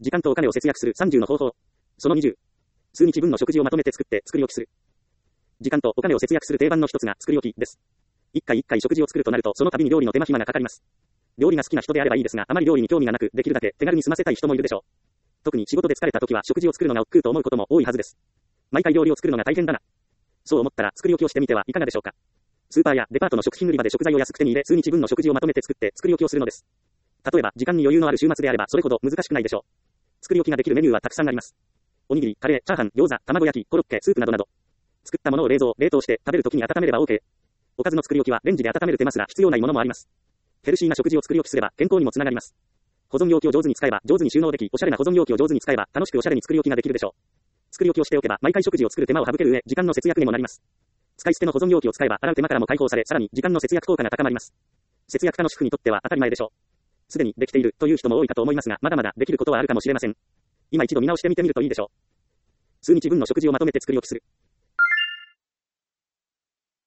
時間とお金を節約する30の方法。その20。数日分の食事をまとめて作って作り置きする。時間とお金を節約する定番の一つが作り置きです。一回一回食事を作るとなると、その度に料理の手間暇がかかります。料理が好きな人であればいいですが、あまり料理に興味がなく、できるだけ手軽に済ませたい人もいるでしょう。特に仕事で疲れた時は食事を作るのが億劫と思うことも多いはずです。毎回料理を作るのが大変だな。そう思ったら作り置きをしてみてはいかがでしょうか。スーパーやデパートの食品売り場で食材を安く手に入れ、数日分の食事をまとめて作って作り置きをするのです。例えば時間に余裕のある週末であればそれほど難しくないでしょう。作り置きができるメニューはたくさんあります。おにぎり、カレー、チャーハン、餃子、卵焼き、コロッケ、スープなどなど。作ったものを冷凍して食べるときに温めれば OK。おかずの作り置きはレンジで温める手間すら必要ないものもあります。ヘルシーな食事を作り置きすれば健康にもつながります。保存容器を上手に使えば上手に収納でき、おしゃれな保存容器を上手に使えば楽しくおしゃれに作り置きができるでしょう。作り置きをしておけば毎回食事を作る手間を省ける上、時間の節約にもなります。使い捨ての保存容器を使えば洗う手間からも解放され、さらに時間の節約効果が高まります。節約家の主婦にとっては当たり前でしょう。すでにできているという人も多いかと思いますが、まだまだできることはあるかもしれません。今一度見直してみてみるといいでしょう。数日分の食事をまとめて作り置きする。